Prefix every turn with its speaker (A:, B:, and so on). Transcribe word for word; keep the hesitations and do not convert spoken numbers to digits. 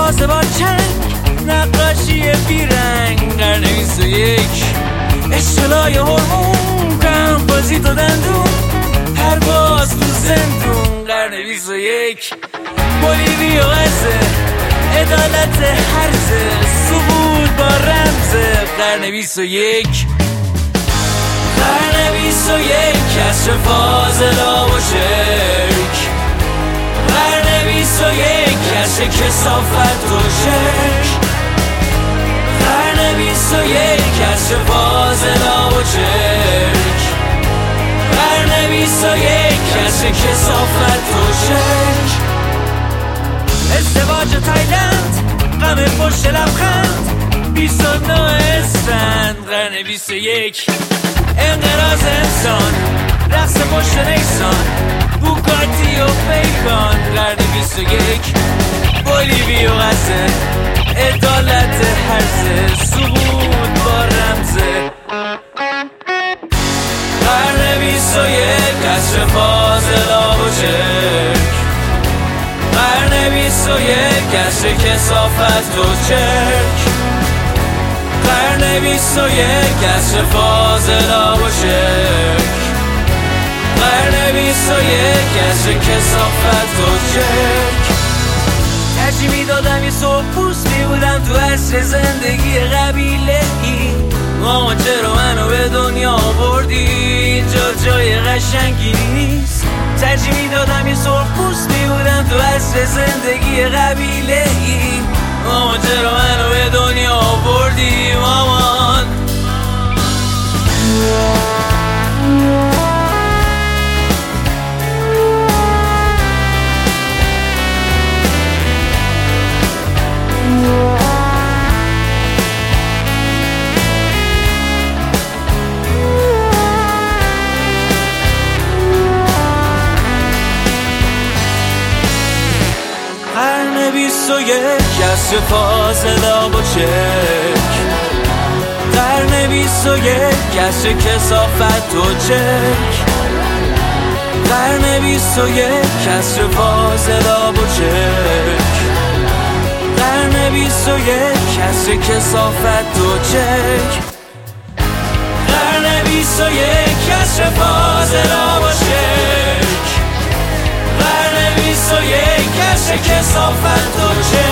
A: تازه با چنگ، نقاشی بیرنگ، قرن بیست و یک، اشتلای هرمون، کمپازیت و دندون، پرواز تو زندون، قرن بیست و یک، بولیوی و غزه، عدالت هرزه، سقوط با رمزه، قرن بیست و یک، قرن بیست و یک، کشف فاضلا و شرک، قرن بیست و یک، کشف کثافت و شرک، قرن بیست و یک، کشف فاضلا و شرک، قرن بیست و یک، کشف کثافت و شرک، ازدواج تایلند، غم پشت لبخند، بیست و نه اسفند، قرن بیست و یک، انقراض انسان، رقص پشت نیسان، بوگاتی و پیکان، قرن بیست و یک، بولیوی و غزه، عدالت هرزه، سقوط با رمزه، قرن بیست و یک، کشف فاضلا و شرک، قرن بیست و یک، کشف کثافت و چرک، قرن بیست و یک، کشف فاضلا و شرک، قرن بیست و یک، کشف کثافت و چرک. ترجیح میدادم یه صبح پوست میبودم تو عصر زندگی قبیله ای. مامان چرا منو به دنیا آوردی، اینجا جای قشنگی نیست. ترجیح میدادم یه صبح پوست میبودم تو عصر زندگی قبیله ای. مامان چرا منو به دنیا آوردی مامان. قرن بیست و یک، کشف فاضلا با چک، قرن بیست و یک، کشف کثافت و چک، قرن بیست و یک، کشف فاضلا با چک، قرن بیست و یک، کشف کثافت و چک، قرن بیست و یک، کشف فاضلا با چک، قرن بیست و یک، کشف کثافت و چک.